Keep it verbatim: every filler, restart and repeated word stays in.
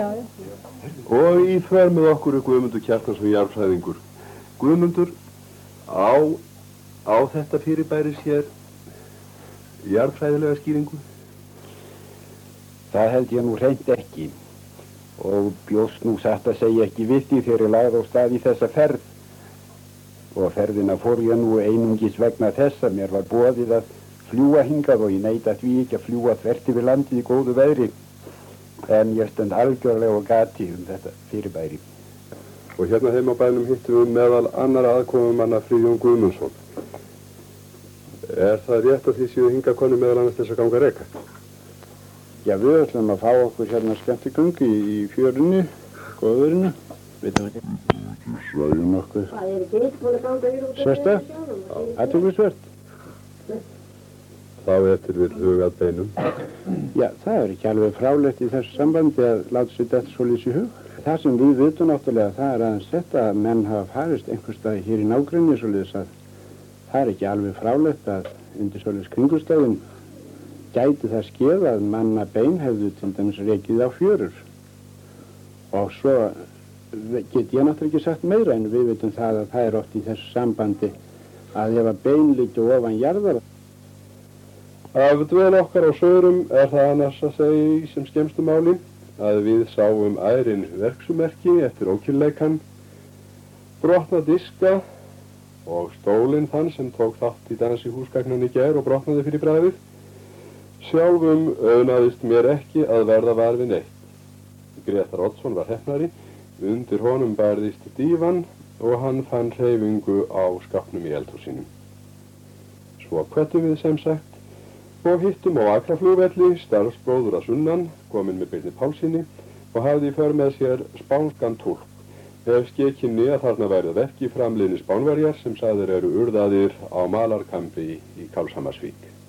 Og í för með okkur er Guðmundur Kjartansson jarðfræðingur. Guðmundur, á, á þetta fyrirbæri sér jarðfræðilega skýringu? Það held ég nú hreint ekki og bjóst nú satt að segja ekki við því þegar ég lagði á stað í þessa ferð. Og ferðina fór ég nú einungis vegna þess að mér var boðið að fljúga hingað og ég neita því ekki að fljúga þvert yfir landið í góðu veðri. En ég stend algjörlega á gati um þetta fyrirbæri. Og hérna heim á bænum hittum við meðal annara aðkomumanna Friðjón Guðmundsson. Er það rétt að því séu hingað konu meðal annars þess að ganga reka? Já, við ætlum að fá okkur hérna skemmtigöngu í, í fjörunni, góðurinu. Við það ekki. Svæðum okkur. Það er ekki búin að ganga yfir út af Sérsta? Athyglisvert. Þá eftir við hugað beinum. Já, það er ekki alveg frálegt í þessu sambandi að láta sér þetta svolítið í hug. Það sem við vitum náttúrulega, það er aðeins þetta að menn hafa farist einhvers staði hér í nágrenni svolítið að það er ekki alveg frálegt að undir svolítið kringustæðum gæti það skeð að manna bein hefðu til dæmis rekið á fjörur. Og svo get ég náttúrulega ekki sagt meira en við vitum það að það er oft í þessu sambandi að ef að bein liggja ofan jarðar. Af dvel okkar á sögurum er það annars að segja í sem skemmstu máli að við sáum ærin verksummerki eftir ókynleikann, brotna diska og stólinn þann sem tók þátt í dansi húsgagnan í gær og brotnaði fyrir bragðið. Sjálfum auðnaðist mér ekki að verða var við neitt. Grétar Oddsson var heppnari, undir honum bærðist dívan og hann fann hreyfingu á skapnum í eldhúsinu. Svo kvettum við sem sagt og hittum á Akraflugvelli starfsbróður að sunnan, kominn með Birni Pálssyni og hafði í för með sér spánskan túlk. Ef skekinni að þarna værið verki framliðni Spánverjar sem sagðir eru urðaðir á malarkampi í Kálfshamarsvík.